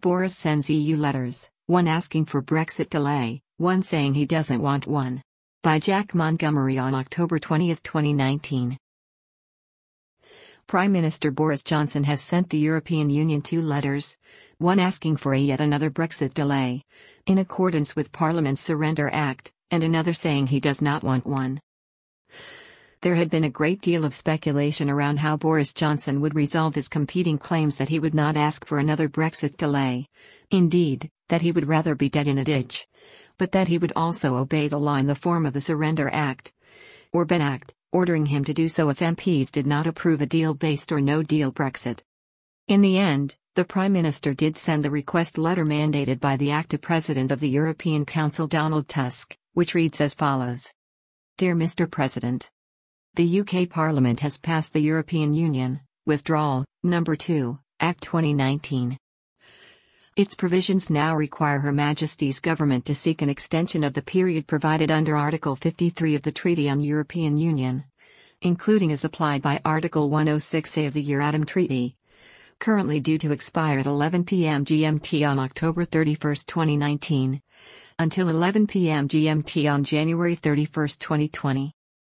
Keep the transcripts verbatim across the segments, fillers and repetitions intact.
Boris sends E U letters, one asking for Brexit delay, one saying he doesn't want one. By Jack Montgomery on October twentieth, twenty nineteen. Prime Minister Boris Johnson has sent the European Union two letters, one asking for a yet another Brexit delay, in accordance with Parliament's Surrender Act, and another saying he does not want one. There had been a great deal of speculation around how Boris Johnson would resolve his competing claims that he would not ask for another Brexit delay, indeed, that he would rather be dead in a ditch, but that he would also obey the law in the form of the Surrender Act, or Ben Act, ordering him to do so if M Ps did not approve a deal-based or no-deal Brexit. In the end, the Prime Minister did send the request letter mandated by the active President of the European Council Donald Tusk, which reads as follows. Dear Mister President, the U K Parliament has passed the European Union Withdrawal, Number two, Act twenty nineteen. Its provisions now require Her Majesty's government to seek an extension of the period provided under Article fifty-three of the Treaty on European Union, including as applied by Article one oh six A of the Euratom Treaty, currently due to expire at eleven p m G M T on October thirty-first, twenty nineteen, until eleven p m G M T on January thirty-first, twenty twenty.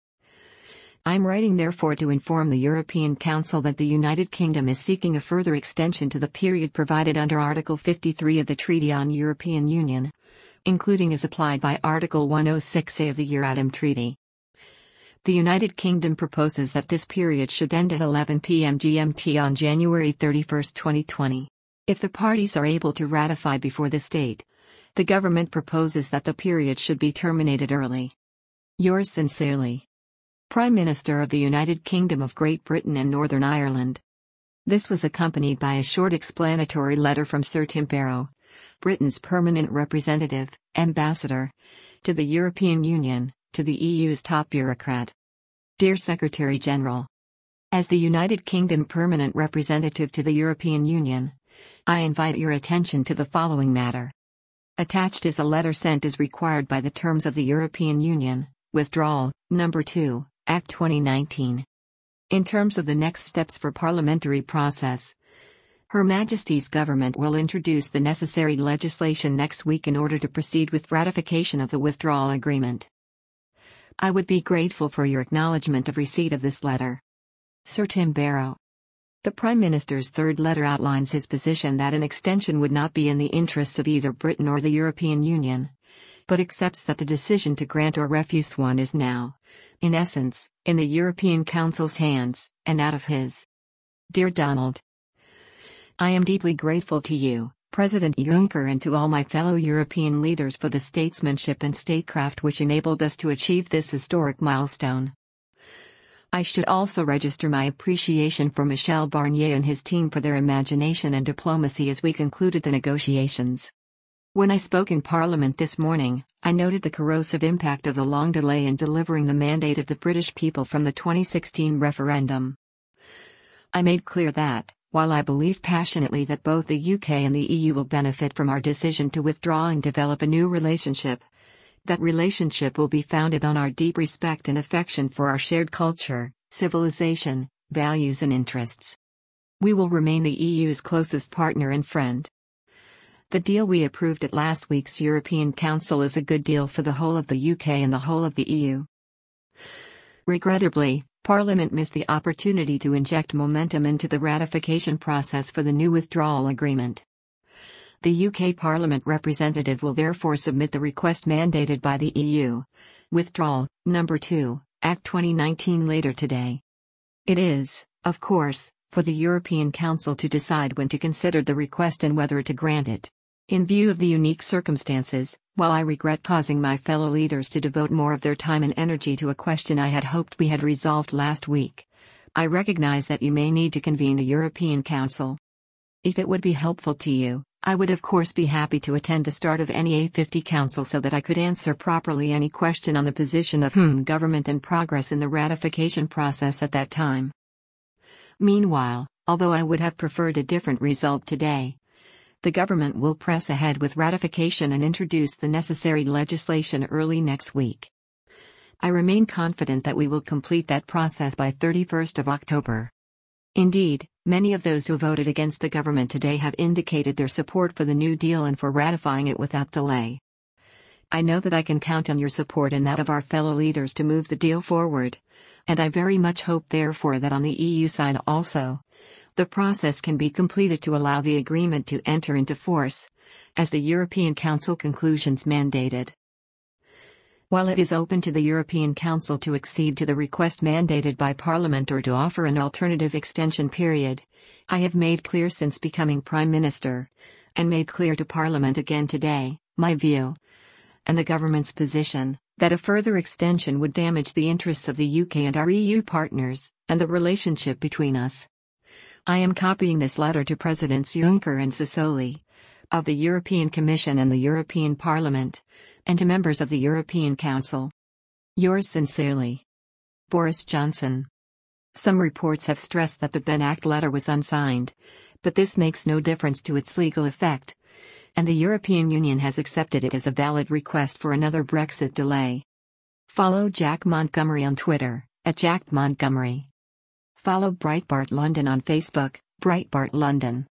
I am writing therefore to inform the European Council that the United Kingdom is seeking a further extension to the period provided under Article fifty-three of the Treaty on European Union, including as applied by Article one oh six A of the Euratom Treaty. The United Kingdom proposes that this period should end at eleven p m G M T on January thirty-first, twenty twenty. If the parties are able to ratify before this date, the government proposes that the period should be terminated early. Yours sincerely, Prime Minister of the United Kingdom of Great Britain and Northern Ireland. This was accompanied by a short explanatory letter from Sir Tim Barrow, Britain's permanent representative, ambassador, to the European Union, to the E U's top bureaucrat. Dear Secretary-General, as the United Kingdom permanent representative to the European Union, I invite your attention to the following matter. Attached is a letter sent as required by the terms of the European Union Withdrawal, Number two, Act twenty nineteen. In terms of the next steps for parliamentary process, Her Majesty's government will introduce the necessary legislation next week in order to proceed with ratification of the withdrawal agreement. I would be grateful for your acknowledgement of receipt of this letter. Sir Tim Barrow. The Prime Minister's third letter outlines his position that an extension would not be in the interests of either Britain or the European Union, but accepts that the decision to grant or refuse one is now, in essence, in the European Council's hands, and out of his. Dear Donald, I am deeply grateful to you, President Juncker, and to all my fellow European leaders for the statesmanship and statecraft which enabled us to achieve this historic milestone. I should also register my appreciation for Michel Barnier and his team for their imagination and diplomacy as we concluded the negotiations. When I spoke in Parliament this morning, I noted the corrosive impact of the long delay in delivering the mandate of the British people from the twenty sixteen referendum. I made clear that, while I believe passionately that both the U K and the E U will benefit from our decision to withdraw and develop a new relationship, that relationship will be founded on our deep respect and affection for our shared culture, civilization, values and interests. We will remain the E U's closest partner and friend. The deal we approved at last week's European Council is a good deal for the whole of the U K and the whole of the E U. Regrettably, Parliament missed the opportunity to inject momentum into the ratification process for the new withdrawal agreement. The U K Parliament representative will therefore submit the request mandated by the E U Withdrawal, Number two, Act twenty nineteen later today. It is, of course, for the European Council to decide when to consider the request and whether to grant it. In view of the unique circumstances, while I regret causing my fellow leaders to devote more of their time and energy to a question I had hoped we had resolved last week, I recognize that you may need to convene a European Council. If it would be helpful to you, I would of course be happy to attend the start of any A fifty Council so that I could answer properly any question on the position of hmm government and progress in the ratification process at that time. Meanwhile, although I would have preferred a different result today, the government will press ahead with ratification and introduce the necessary legislation early next week. I remain confident that we will complete that process by thirty-first of October. Indeed, many of those who voted against the government today have indicated their support for the New Deal and for ratifying it without delay. I know that I can count on your support and that of our fellow leaders to move the deal forward, and I very much hope therefore that on the E U side also, the process can be completed to allow the agreement to enter into force, as the European Council conclusions mandated. While it is open to the European Council to accede to the request mandated by Parliament or to offer an alternative extension period, I have made clear since becoming Prime Minister, and made clear to Parliament again today, my view, and the government's position, that a further extension would damage the interests of the U K and our E U partners, and the relationship between us. I am copying this letter to Presidents Juncker and Sassoli, of the European Commission and the European Parliament, and to members of the European Council. Yours sincerely, Boris Johnson. Some reports have stressed that the Ben Act letter was unsigned, but this makes no difference to its legal effect, and the European Union has accepted it as a valid request for another Brexit delay. Follow Jack Montgomery on Twitter, at Jack Montgomery. Follow Breitbart London on Facebook, Breitbart London.